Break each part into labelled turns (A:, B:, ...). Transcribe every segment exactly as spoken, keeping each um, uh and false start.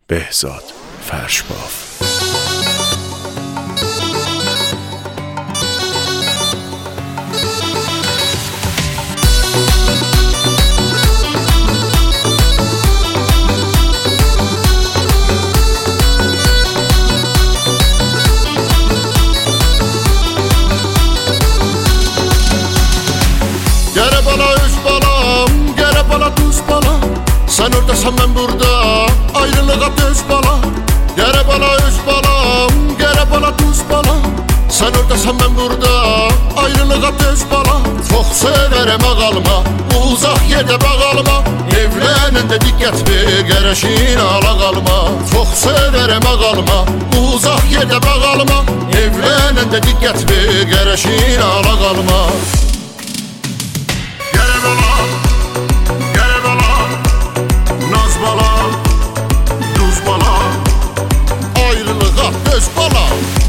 A: بهزاد فرشباف.
B: Gere bana üç balam, gere bana tuz balam. Sen oradasan ben burada, ayrılığa düz balam. Gere bana üç balam, gere bana tuz balam. Sen oradasan ben burada, ayrılığa düz balam. Çok severim ağalıma, uzak yerde bağalıma. Evlenende dikkat bir gereşin ala kalma. Çok severim ağalıma, uzak yerde bağalıma. Evlenende dikkat bir gereşin ala kalma. Göz bala.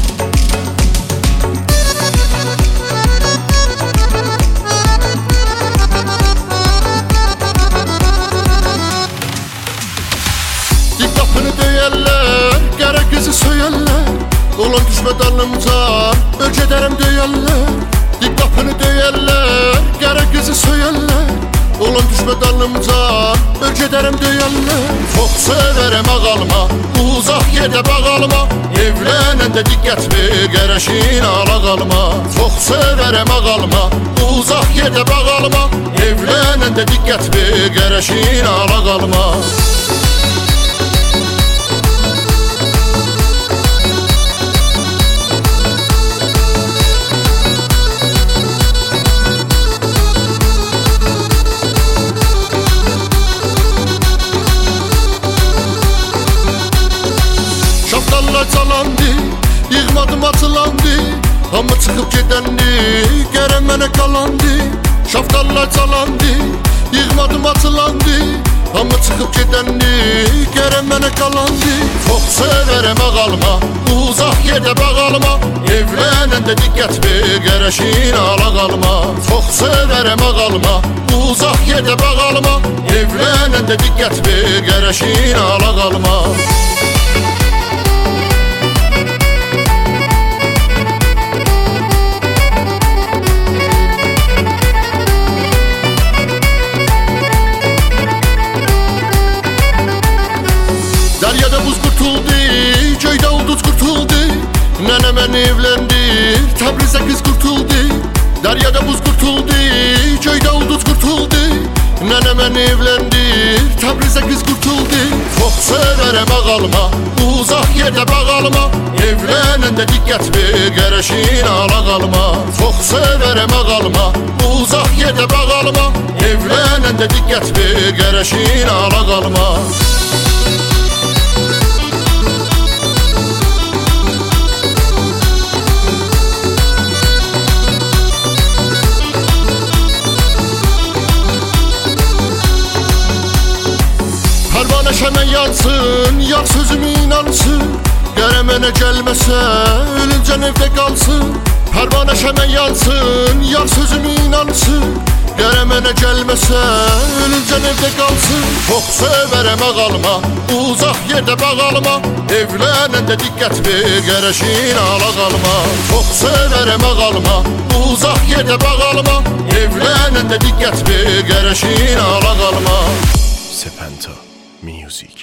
B: Dik kapını döyerler, gerek kızı söyerler. Olan düşme dalımca, ölç ederim döyerler. Dik kapını döyerler, gerek kızı söyerler. Olan düşme dalımca, ölç ederim döyerler. Çok severim ağalıma, uzak yerde bağalıma. Evlenende dikkat bir gereşin ala kalma. Çok severim ağalıma, uzak yerde bağalıma. Evlenende dikkat bir gereşin ala kalma. Şapkalar çalandı, yığmadım atılandı. Ama çıkıp gidendi, gelen bana kalandı. Şapkalar çalandı, yığmadım atılandı. Ama çıkıp gidendi, gelen bana kalandı. Çok severim ağalıma, uzak yerde bağalıma. Evlenende dikkat bir gereşin ala kalma. Çok severim ağalıma, uzak yerde bağalıma. Evlenende dikkat bir gereşin ala kalma. Deryada buz kurtuldu, köyde ulduz kurtuldu. Nenemen evlendi, Tebriz'e kız kurtuldu. Deryada buz kurtuldu, köyde ulduz kurtuldu. Nenemen evlendi, Tebriz'e kız kurtuldu. Çok severim ağalıma, uzak yerde bağalıma. Evlenende dikkat bir gereşin ala kalma. Çok severim ağalıma, uzak yerde bağalıma. Evlenende dikkat bir gereşin ala kalma. Pervane şemen yansın, yar sözüme inansın. Geremene gelmese, ölünce evde kalsın. Pervane şemen yansın, yar sözüme inansın. Geremene gelmese, ölünce evde kalsın. Çok severim ağalıma, uzak yerde bağalıma. Evlenende dikkat bir gereşin ala kalma. Çok severim ağalıma, uzak yerde bağalıma. Evlenende dikkat bir gereşin ala kalma.
A: Sepenta Music.